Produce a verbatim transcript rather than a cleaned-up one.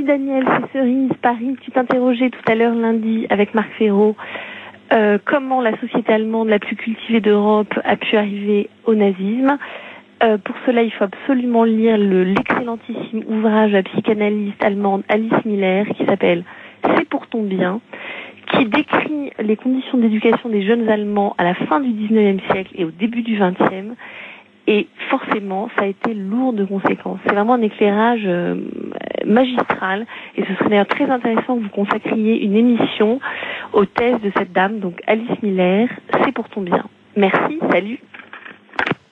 Daniel, c'est Cerise, Paris. Tu t'interrogeais tout à l'heure lundi avec Marc Ferraud euh, comment la société allemande la plus cultivée d'Europe a pu arriver au nazisme. Euh, pour cela, il faut absolument lire le, l'excellentissime ouvrage de la psychanalyste allemande Alice Miller qui s'appelle « C'est pour ton bien », qui décrit les conditions d'éducation des jeunes Allemands à la fin du dix-neuvième siècle et au début du vingtième. Et forcément, ça a été lourd de conséquences. C'est vraiment un éclairage euh, magistral. Et ce serait d'ailleurs très intéressant que vous consacriez une émission aux thèses de cette dame, donc Alice Miller. C'est pour ton bien. Merci, salut.